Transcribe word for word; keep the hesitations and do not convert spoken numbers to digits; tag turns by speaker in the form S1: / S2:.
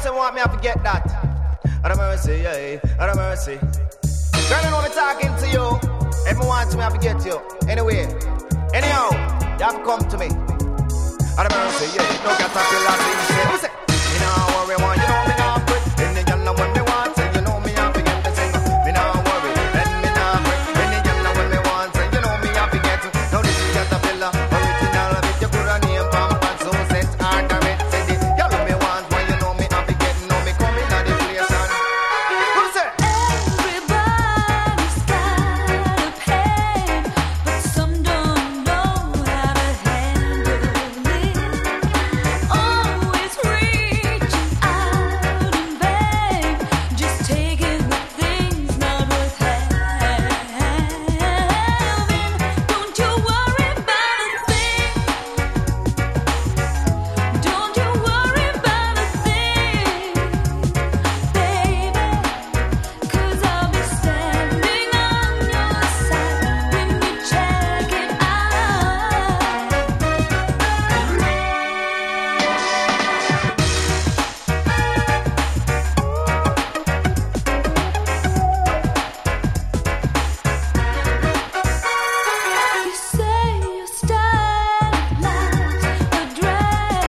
S1: say want me to forget that. Out of mercy, yeah, out of mercy. Girl, you know me talking to you. If me want me, I forget you. Anyway, anyhow, you have to come to me. Out of mercy, yeah. No got to feel like you say. You know what we want, you know me not quit. In the yellow one.